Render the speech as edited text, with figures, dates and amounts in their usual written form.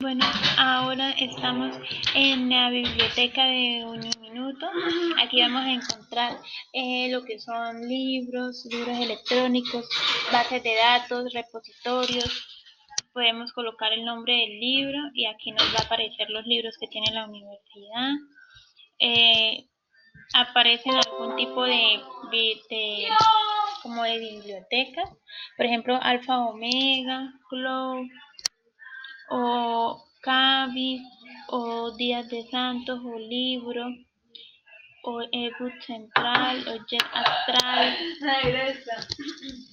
Bueno, ahora estamos en la biblioteca de Uniminuto. Aquí vamos a encontrar lo que son libros electrónicos, bases de datos, repositorios. Podemos colocar el nombre del libro y aquí nos va a aparecer los libros que tiene la universidad. Aparecen algún tipo como de biblioteca, por ejemplo, Alfa Omega, Cloud, o Cabis, o Días de Santos, o Libro, o Ebook Central, o Jet Astral.